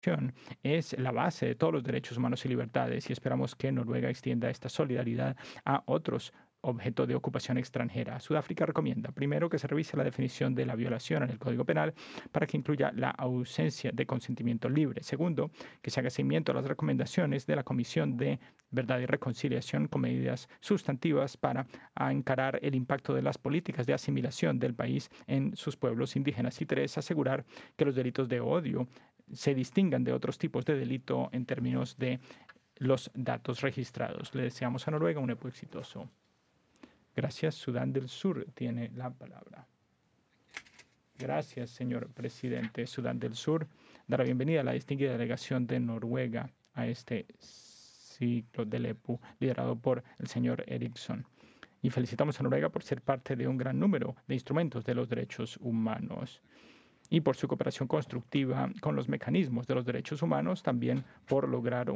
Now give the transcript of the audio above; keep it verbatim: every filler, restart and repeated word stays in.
es la base de todos los derechos humanos y libertades y esperamos que Noruega extienda esta solidaridad a otros objeto de ocupación extranjera. Sudáfrica recomienda, primero, que se revise la definición de la violación en el Código Penal para que incluya la ausencia de consentimiento libre. Segundo, que se haga seguimiento a las recomendaciones de la Comisión de Verdad y Reconciliación con medidas sustantivas para encarar el impacto de las políticas de asimilación del país en sus pueblos indígenas. Y tres, asegurar que los delitos de odio se distingan de otros tipos de delito en términos de los datos registrados. Le deseamos a Noruega un éxito exitoso. Gracias. Sudán del Sur tiene la palabra. Gracias, señor presidente. Sudán del Sur da la bienvenida a la distinguida delegación de Noruega a este ciclo del E P U liderado por el señor Eriksson. Y felicitamos a Noruega por ser parte de un gran número de instrumentos de los derechos humanos y por su cooperación constructiva con los mecanismos de los derechos humanos, también por lograr